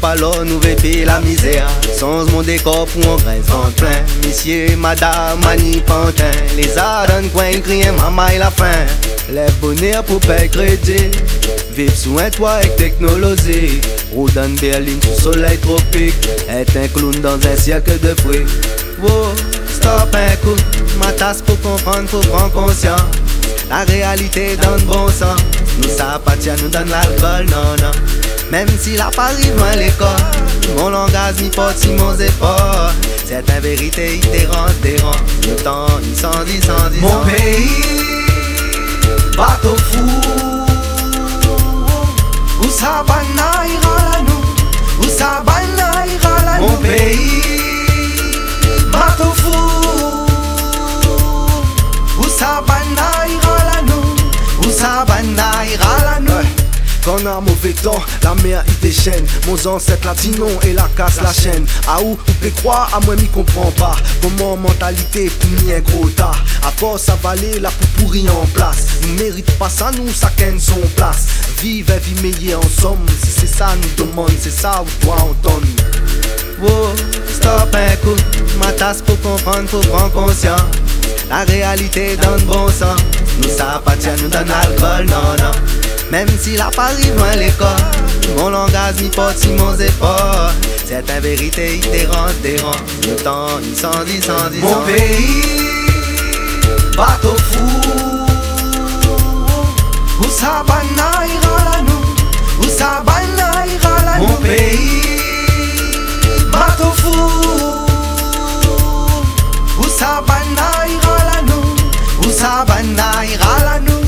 alors nous vépé la misère. Sans mon décor pour un grain de plein. Messieurs, madame, mani pantin. Les adons coin crient maman et la faim. Les bonheurs pour payer crédit. Vivre sous un toit avec technologie. Roule dans Berlin sous soleil tropique. Être un clown dans un cercle de fruits. Wow, stop un coup. Ma tasse pour comprendre, pour prendre conscience. La réalité donne bon sens. Nous ça pas nous donne l'alcool, non, non. Même si la Paris loin l'école, mon langage m'y porte si mon efforts. Certaines vérités ils dérange. Le temps, il s'en dit. Mon pays, bateau fou. Où ça banna ira la nous. Où ça banna ira la nous. Mon pays, bateau fou. Où ça banna ira la nous. Où ça banna ira la nous. Quand on a mauvais temps, la mer il déchaîne. Mon ancêtre latino et la casse la chaîne. À où peut croire, à moi m'y comprend pas. Comment mentalité pour m'y un gros tas. À force à valer la pour pourrir en place. Nous mérite pas ça, nous ça ken son place. Vive et vie meilleure en somme. Si c'est ça nous demande, c'est ça où doit entendre. Wow, stop un coup. Ma tasse pour comprendre, pour prendre conscience. La réalité donne bon sens. Nous ça pas nous donne l'alcool, non, non. Même si la Paris loin l'école, mon langage m'y porte si mon efforts. Certaines vérités ils dérange. Le temps il s'en dit. Mon pays, bateau fou. Où ça banna ira la nous. Où ça banna ira la nous. Mon pays, bateau fou. Où ça banna ira la nous. Où ça banna ira la nous.